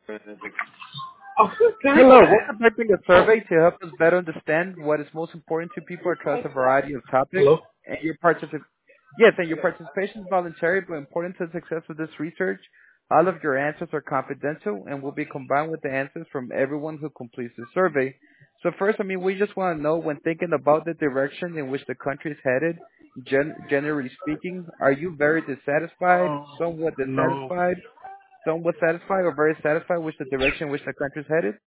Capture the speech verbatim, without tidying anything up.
Hello, we're conducting a survey to help us better understand what is most important to people across a variety of topics. Hello? And your particip- yes, and your participation is voluntary but important to the success of this research. All of your answers are confidential and will be combined with the answers from everyone who completes the survey. So first, I mean, we just want to know when thinking about the direction in which the country is headed, gen- generally speaking, are you very dissatisfied, Um, somewhat no. dissatisfied, somewhat satisfied, or very satisfied with the direction in which the country is headed?